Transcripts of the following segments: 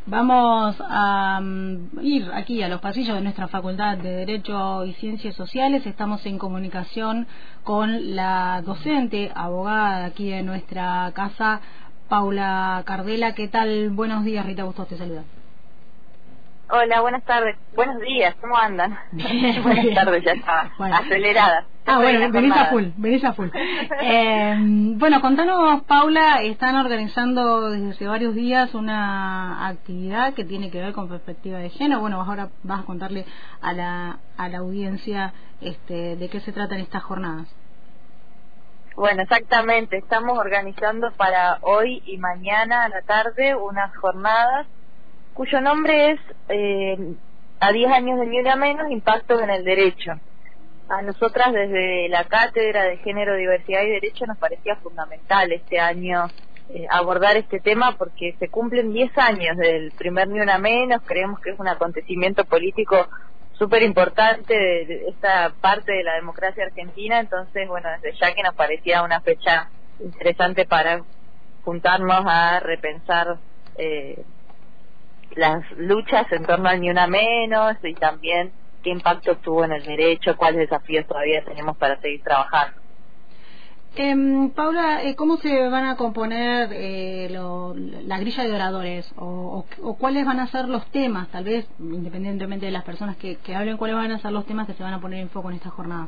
Vamos a ir aquí a los pasillos de nuestra Facultad de Derecho y Ciencias Sociales. Estamos en comunicación con la docente, abogada aquí de nuestra casa, Paula Cardela. ¿Qué tal? Buenos días, Rita Bustos te saluda. Hola, buenas tardes. Buenos días, ¿cómo andan? Bien, buenas bien. Tardes, ya está bueno. Acelerada. Bueno, venís a full. Bueno, contanos, Paula, están organizando desde hace varios días una actividad que tiene que ver con perspectiva de género. Bueno, ahora vas a contarle a la audiencia de qué se tratan estas jornadas. Bueno, exactamente. Estamos organizando para hoy y mañana a la tarde unas jornadas cuyo nombre es a 10 años de Ni Una Menos, impactos en el derecho. A nosotras desde la Cátedra de Género, Diversidad y Derecho nos parecía fundamental este año abordar este tema porque se cumplen 10 años del primer Ni Una Menos. Creemos que es un acontecimiento político súper importante de esta parte de la democracia argentina. Entonces, bueno, desde ya que nos parecía una fecha interesante para juntarnos a repensar las luchas en torno al Ni Una Menos y también qué impacto tuvo en el derecho, cuáles desafíos todavía tenemos para seguir trabajando. Paula, ¿cómo se van a componer la grilla de oradores? O cuáles van a ser los temas, tal vez, independientemente de las personas que hablen, cuáles van a ser los temas que se van a poner en foco en esta jornada?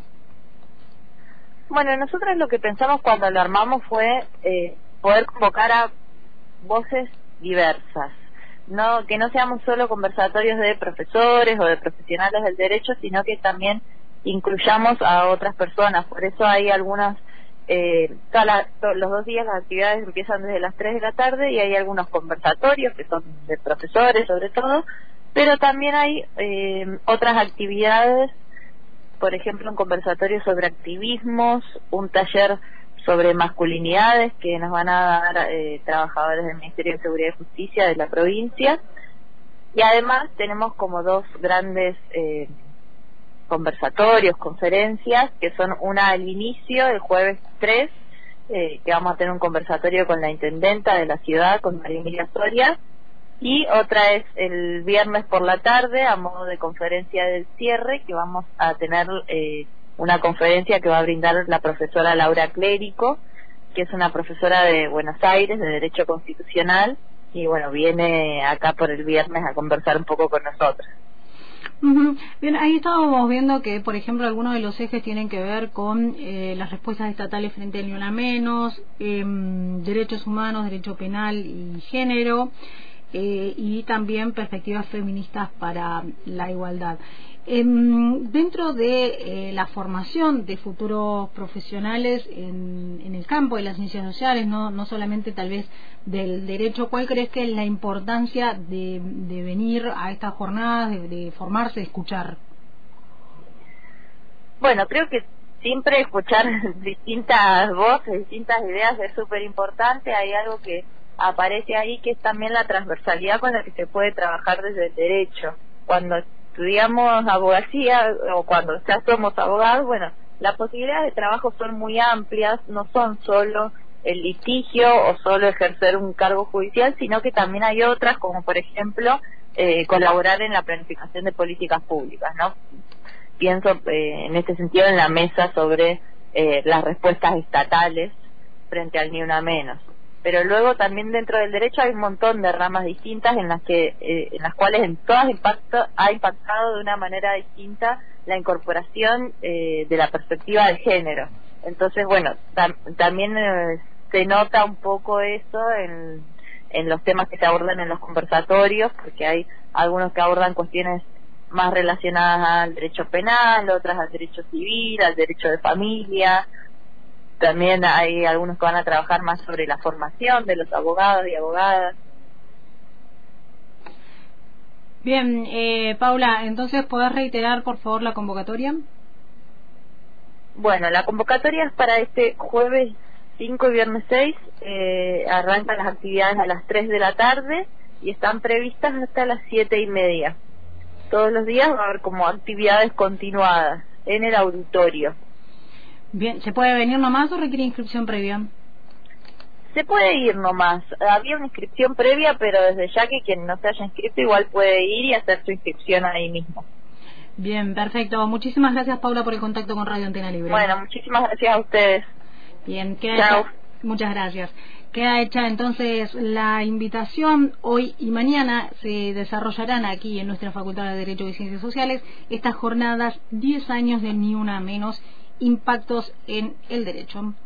Bueno, nosotros lo que pensamos cuando lo armamos fue poder convocar a voces diversas. Que no seamos solo conversatorios de profesores o de profesionales del derecho, sino que también incluyamos a otras personas. Por eso hay algunas, los 2 días las actividades empiezan desde las 3 de la tarde y hay algunos conversatorios que son de profesores sobre todo, pero también hay otras actividades, por ejemplo un conversatorio sobre activismos, un taller sobre masculinidades que nos van a dar trabajadores del Ministerio de Seguridad y Justicia de la provincia, y además tenemos como 2 grandes conversatorios, conferencias, que son una al inicio, el jueves 3, que vamos a tener un conversatorio con la intendenta de la ciudad, con María Emilia Soria, y otra es el viernes por la tarde, a modo de conferencia del cierre, que vamos a tener una conferencia que va a brindar la profesora Laura Clérico, que es una profesora de Buenos Aires, de Derecho Constitucional, y bueno, viene acá por el viernes a conversar un poco con nosotros. Bien, ahí estábamos viendo que, por ejemplo, algunos de los ejes tienen que ver con las respuestas estatales frente al Ni Una Menos, derechos humanos, derecho penal y género, y también perspectivas feministas para la igualdad. Dentro de la formación de futuros profesionales en el campo de las ciencias sociales, no solamente tal vez del derecho, ¿cuál crees que es la importancia de venir a estas jornadas, de formarse, de escuchar? Bueno, creo que siempre escuchar distintas voces, distintas ideas es súper importante. Hay algo que aparece ahí que es también la transversalidad con la que se puede trabajar desde el derecho. Cuando estudiamos abogacía o cuando ya somos abogados, bueno, las posibilidades de trabajo son muy amplias, no son solo el litigio o solo ejercer un cargo judicial, sino que también hay otras, como por ejemplo colaborar en la planificación de políticas públicas, ¿no? Pienso en este sentido en la mesa sobre las respuestas estatales frente al Ni Una Menos. Pero luego también dentro del derecho hay un montón de ramas distintas en las cuales en todas ha impactado de una manera distinta la incorporación de la perspectiva de género. Entonces, bueno, también se nota un poco eso en los temas que se abordan en los conversatorios, porque hay algunos que abordan cuestiones más relacionadas al derecho penal, otras al derecho civil, al derecho de familia. También hay algunos que van a trabajar más sobre la formación de los abogados y abogadas. Bien, Paula, entonces, ¿podés reiterar, por favor, la convocatoria? Bueno, la convocatoria es para este jueves 5 y viernes 6. Arrancan las actividades a las 3 de la tarde y están previstas hasta las 7:30. Todos los días va a haber como actividades continuadas en el auditorio. Bien, ¿se puede venir nomás o requiere inscripción previa? se puede ir nomás. Había una inscripción previa, pero desde ya que quien no se haya inscrito igual puede ir y hacer su inscripción ahí mismo. Bien, perfecto. Muchísimas gracias, Paula, por el contacto con Radio Antena Libre. Bueno, muchísimas gracias a ustedes. Bien, Chao. Muchas gracias. Queda hecha entonces la invitación. Hoy y mañana se desarrollarán aquí en nuestra Facultad de Derecho y Ciencias Sociales estas jornadas 10 años de Ni Una Menos, impactos en el derecho.